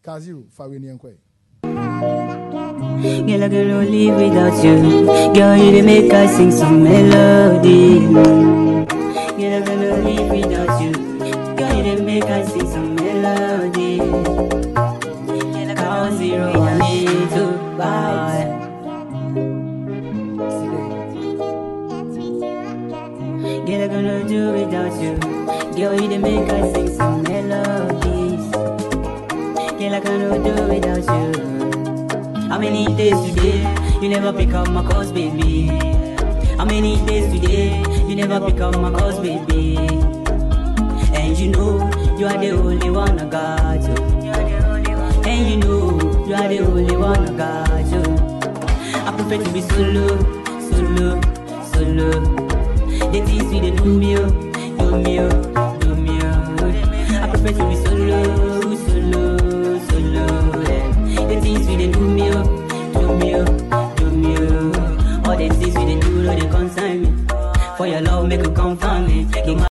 Kaziru Faweni Nkwe. Girl, I cannot live without you. Girl, you dey make us sing some melody. Girl, I cannot live without you. Girl, you dey make us sing some melody. Girl, I count 0, 1, 2, bye. Girl, I cannot do without you. Girl, you dey make us sing some melodies. Girl, I cannot do without you. How many days today you never pick up my calls, baby? How many days today you never pick up my calls, baby? And you know you are the only one I got you. And you know you are the only one I got you. I prefer to be solo, solo, solo. The things we dey do me, do me, do me. I prefer to be solo, solo, solo. The things we dey do me, do me, do me. All the things we dey do, no they concern me. For your love, make you come from me.